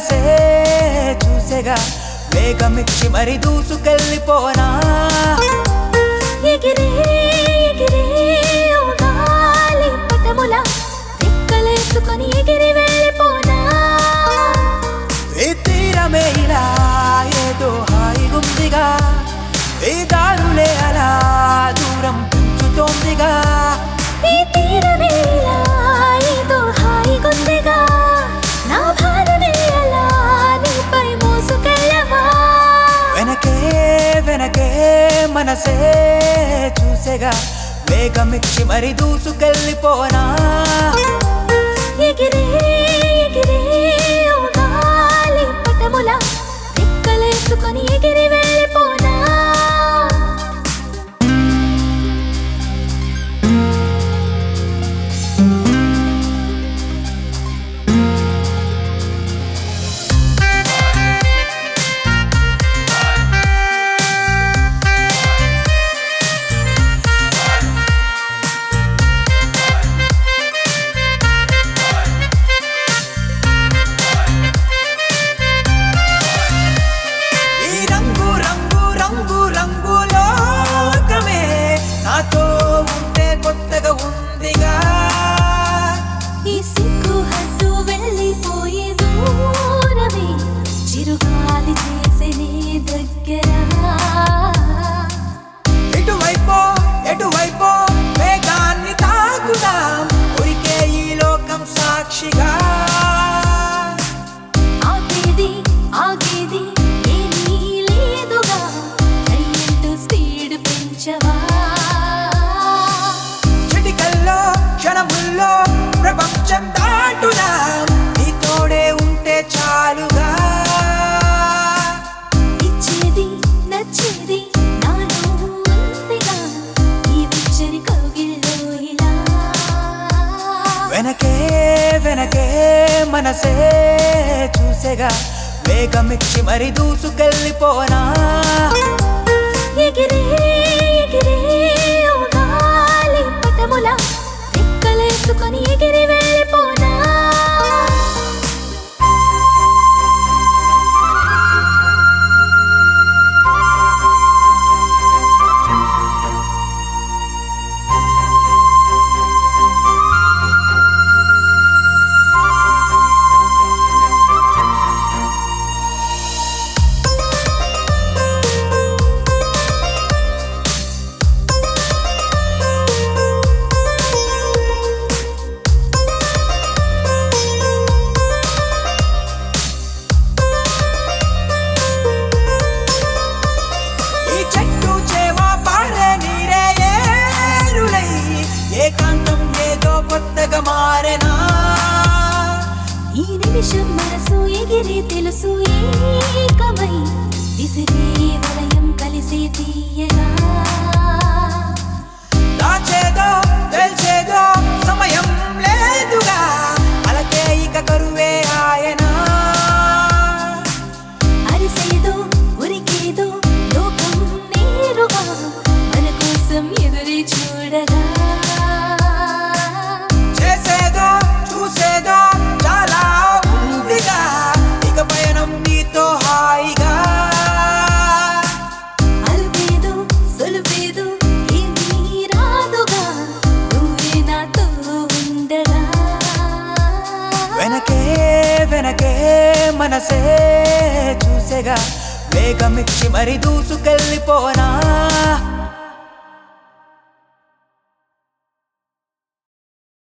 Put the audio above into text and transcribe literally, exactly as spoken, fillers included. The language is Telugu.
మనసే చూసేగా వేగమిచ్చి మరి దూసుకెళ్ళిపోనా ఎగిరే ఎగిరే ఓ గాలి పటముల రెక్కలేసుకొని ఎగిరి వెళ్ళిపోనా ఈ తీరమే ఇలా ఏదో హాయిగుందిగా ఈ దారులే అలా దూరం పెంచుతోందిగా ఈ తీరమే ఇలా ఏదో హాయిగుందిగా నా భారమే అలా నీపై మోసుకెళ్ళవా వెనకే వెనకే మనసే చూసేగా వేగమిచ్చి మరి దూసుకెళ్ళిపోనా ఎగిరే ఎగిరే ఓ గాలి పటముల రెక్కలేసుకొని ఎగిరి వెళ్ళిపోనా ఈ సిగ్గు హద్దు వెళ్ళిపోయే దూరమే చిరుగాలి చేసేనే దగ్గర ఎటువైపో ఎటువైపో వేగాన్ని తాకుదాం ఉరికే ఈ లోకం సాక్షిగా ఆగేది ఆగేది ఏమీ లేదుగా అయ్యంటూ స్పీడ్ పెంచవా చిటికల్లో క్షణముల్లో ప్రపంచం దాటుదాం నీ తోడే ఉంటే చాలుగా ఇచ్చేది నచ్చేది నాలో ఉందిగా ఈ వెచ్చని కౌగిల్లో ఇలా వెనకే వెనకే మనసే చూసేగా వేగమిచ్చి మరి దూసుకెళ్ళిపోనా ఎగిరే ఎగిరే ఓ గాలి పటముల రెక్కలేసుకొని ఎగిరి వెళ్ళిపోనా ఏకాంతం ఏదో కొత్తగా మారెనా ఈ నిమిషం మనసు ఎగిరి తెలుసు ఏకమై విసిరే వలయం కలిసి తీయగా దాచేదో తెలిసేదో సమయం లేదుగా అలకే ఇక కరువే ఆయనా అరిసేదో ఉరికేదో లోకం నేరుగా మన కోసం ఎదురు చూడగా చేసేదో చూసేదో చాలా ఉందిగా ఇక పయనం నీతో హాయిగా అల్పేదో సొలుపేదో ఏమీ రాదుగా నువ్వే నాతో ఉండగా వెనకే వెనకే మనసే చూసేగా వేగమిచ్చి మరి దూసుకెళ్ళిపోనా